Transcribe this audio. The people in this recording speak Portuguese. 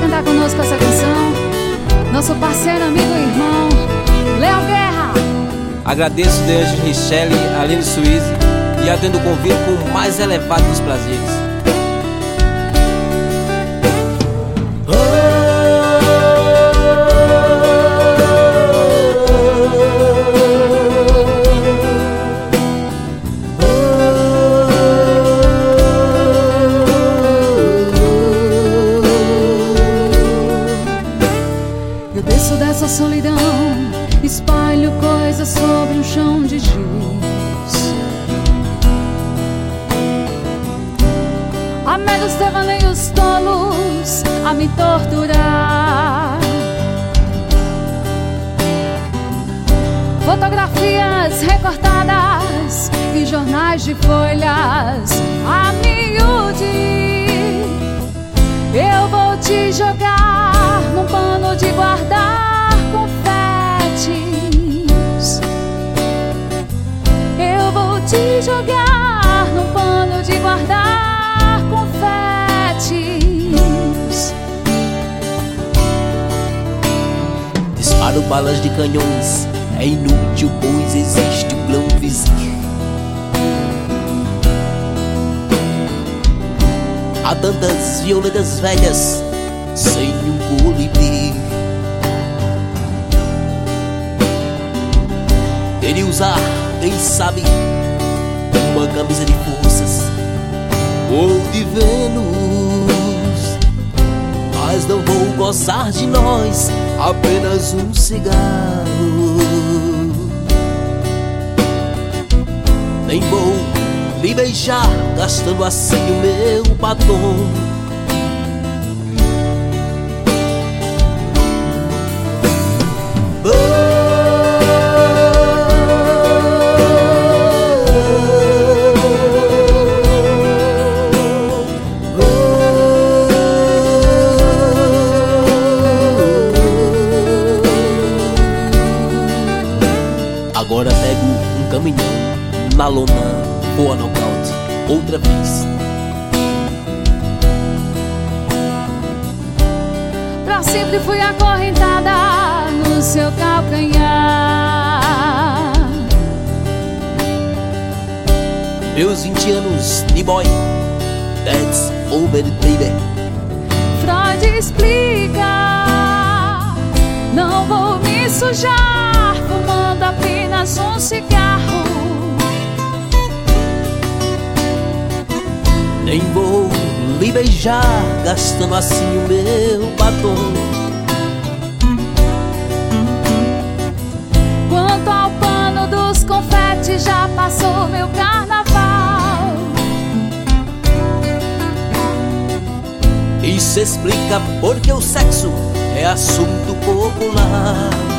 cantar conosco essa canção, nosso parceiro, amigo e irmão, Léo Guerra. Agradeço desde Richelle, Aline Suíze, e atendo o convite com o mais elevado dos prazeres. Eu desço dessa solidão, espalho coisas sobre um chão de giz. Há meros devaneios tolos a me torturar. Fotografias recortadas e jornais de folhas a miúde. Eu vou te jogar num pano de guardar confetes. Eu vou te jogar num pano de guardar confetes. Disparo balas de canhões, é inútil, pois existe o clã vizinho. Há tantas violetas velhas sem um colibri. Queria usar, quem sabe, uma camisa de forças ou de Vênus, mas não vou gozar de nós, apenas um cigarro. Nem vou me beijar, gastando assim o meu batom. Agora pego um caminhão na lona, vou a nocaute outra vez. Pra sempre fui acorrentada no seu calcanhar. Meus 20 anos de boy, that's over baby. Freud explica, não vou me sujar fumando apenas um cigarro. Nem vou lhe beijar, gastando assim o meu batom. Quanto ao pano dos confetes, já passou meu carnaval. Isso explica porque o sexo é assunto popular.